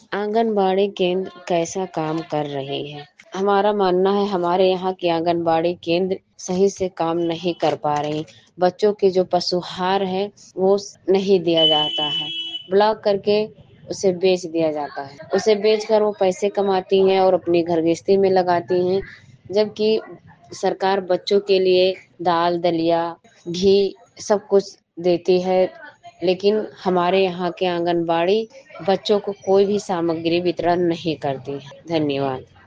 आंगनबाड़ी केंद्र कैसा काम कर रही है? हमारा मानना है हमारे यहाँ की आंगनबाड़ी केंद्र सही से काम नहीं कर पा रही। बच्चों के जो पशुहार है वो नहीं दिया जाता है। ब्लॉक करके उसे बेच दिया जाता है। उसे बेचकर वो पैसे कमाती हैं और अपनी घर गृहस्थी में लगाती हैं। जबकि सरकार बच्चों के लिए दाल दलिया घी सब कुछ देती है, लेकिन हमारे यहाँ के आंगनबाड़ी बच्चों को कोई भी सामग्री वितरण नहीं करती है। धन्यवाद।